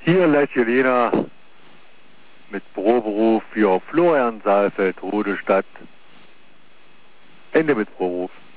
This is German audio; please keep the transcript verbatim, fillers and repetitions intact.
Hier Lechelina mit Proberuf für Florian Saalfeld, Rudestadt. Ende mit Proberuf.